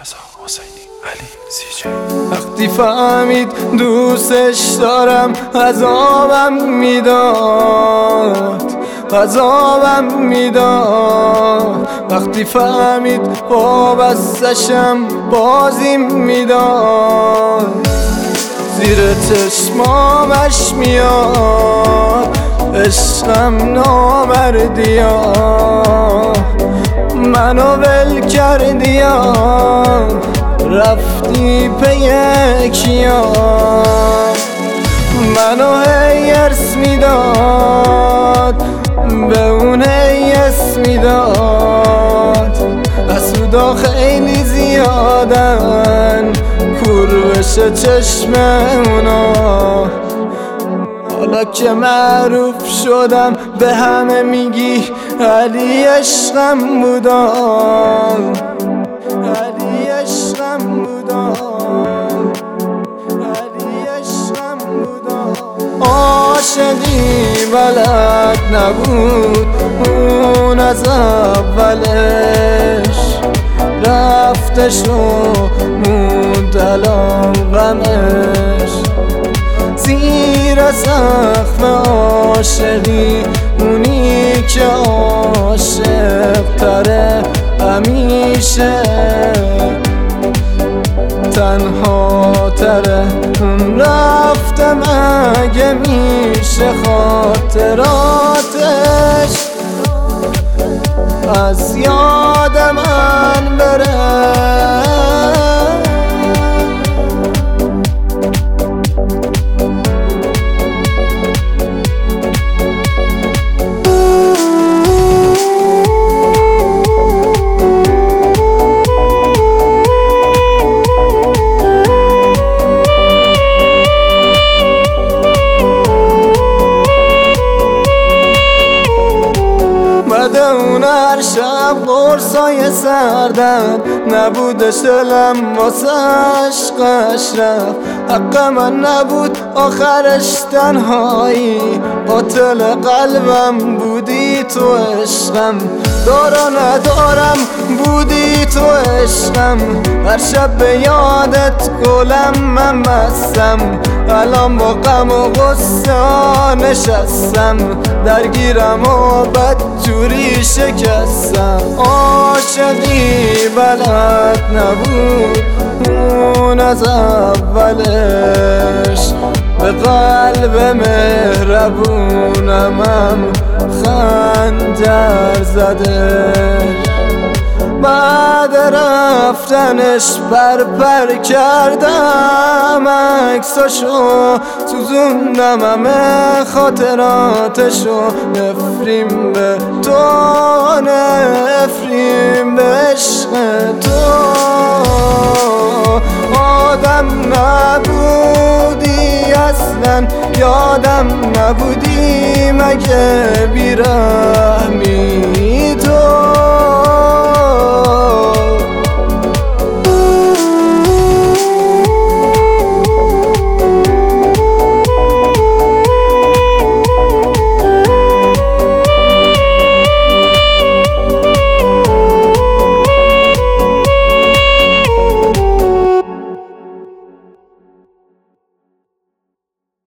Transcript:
رضا حسینی علی CJ. وقتی فهمید دوستش دارم عذابم میداد وقتی فهمید وابستشم بازیم میداد زیر چشمامش میاد عشقم نامردیا منو ول کردیا رفتی پی کیا منو هی ارس میداد به اون هی اس میداد حسودا خیلی زیادن کور بشه چشم اونا حالا که معروف شدم به همه میگی علی عشقم بودا علی عشقم بودا علی عشقم بودا عاشقی بلد نبود اون از اولش رفتش و موند الان غمش زیر سقف عاشقی اونی که عاشق تره همیشه تنها تره اون رفته مگه میشه خاطراتش از یاد من بره اون هر شب قرصای سردن نبودش دلم واسش قش رفت حق من نبود آخرش تنهایی قاتل قلبم بودی تو عشقم دارا ندارم بودی تو عشقم هر شب به یادت گلم من بستم الان با غم و غصه نشستم درگیرم و بدجوری شکستم عاشقی بلد نبود اون از اولش به قلب مهربونم خنجر زده بعد رفتنش پر کردم عکساشو سوزوندم همه خاطراتشو نفرین به تو نفرین به عشق تو آدم نبودی اصلا یادم نبودی مگه بیرم